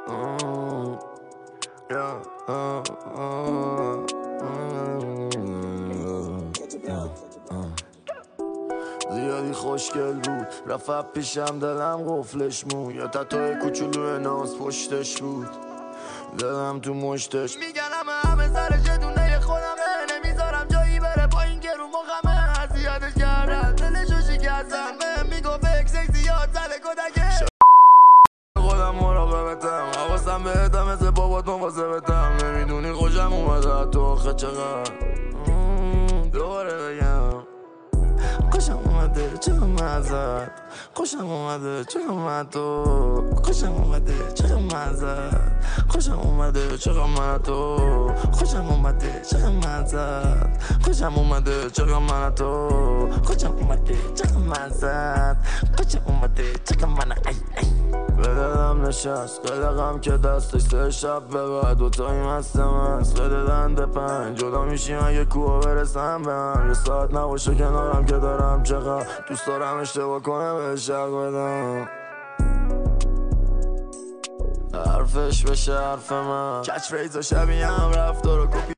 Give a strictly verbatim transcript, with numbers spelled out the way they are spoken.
زیادی خوشگل بود رفت پیشم دلم قفلش مون یا تتوی کوچولو ناز پشتش بود دلم تو مشتش میگنم همه سرش دونه خودمه نمیذارم جایی بره با این که رو مخمه اذیتش کردم دلشو شکستم به میگفت اکسک زیاد زده کدکه خودم مراقبتم حواسم بهتم مثل بابات مواظبتم نمیدونی خوشم اومده تو آخه چقدر دوباره بگم خوشم اومده چقدر مزد خوشم اومده چقدر من تو خوشم اومده چقدر مزد خوشم اومده چقدر من تو خوشم اومده چقدر مزد خوشم اومده چقدر من تو خوشم اومده چقدر مزد خوشم اومده چقدر من ای ای به دلم نشست قلقم که دستش سه شب به بعد دوتایی مستم است به دلنده پنج جدا میشیم اگه کوه برسم به هم یه ساعت نباشه کنارم که دارم چقدر دوست دارم اشتباه کنه بهش حق بدم حرفش بشه حرف من کچ فریز و شبیه هم رفتار و کپی